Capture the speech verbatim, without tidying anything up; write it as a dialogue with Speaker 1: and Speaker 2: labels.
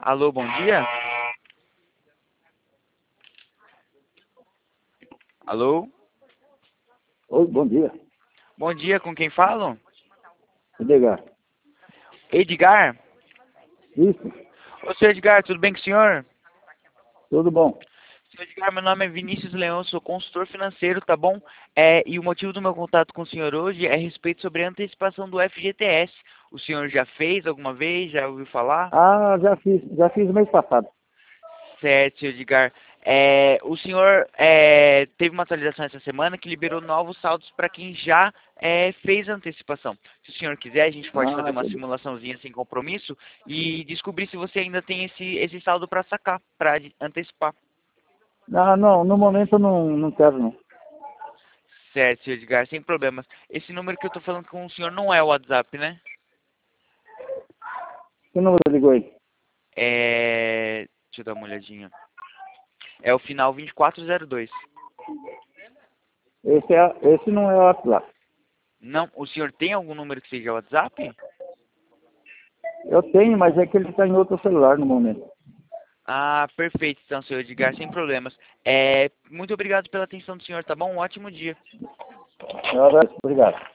Speaker 1: Alô, bom dia? Alô?
Speaker 2: Oi, bom dia.
Speaker 1: Bom dia, com quem falo?
Speaker 2: Edgar.
Speaker 1: Edgar?
Speaker 2: Isso,
Speaker 1: Ô, senhor Edgar, tudo bem com o senhor?
Speaker 2: tudo bom.
Speaker 1: Senhor Edgar, meu nome é Vinícius Leão, sou consultor financeiro, tá bom? É, e o motivo do meu contato com o senhor hoje é a respeito sobre a antecipação do F G T S. O senhor já fez alguma vez? Já ouviu falar?
Speaker 2: Ah, já fiz, já fiz mês passado.
Speaker 1: Certo, senhor Edgar. É, o senhor é, teve uma atualização essa semana que liberou novos saldos para quem já é, fez a antecipação. Se o senhor quiser, a gente pode fazer
Speaker 2: Ah,
Speaker 1: uma
Speaker 2: entendi.
Speaker 1: simulaçãozinha sem compromisso e descobrir se você ainda tem esse, esse saldo para sacar, para antecipar.
Speaker 2: Ah, não, no momento eu não, não quero não.
Speaker 1: Certo, senhor Edgar, sem problemas. Esse número que eu estou falando com o senhor não é o WhatsApp, né?
Speaker 2: Que número ligou aí?
Speaker 1: É... Deixa eu dar uma olhadinha. É o final vinte e quatro zero dois.
Speaker 2: Esse, é, esse não é o WhatsApp.
Speaker 1: Não, o senhor tem algum número que seja WhatsApp?
Speaker 2: Eu tenho, mas é que ele está em outro celular no momento.
Speaker 1: Ah, perfeito, então, senhor Edgar, sem problemas. É, muito obrigado pela atenção do senhor, tá bom? Um ótimo dia.
Speaker 2: Eu agradeço, obrigado.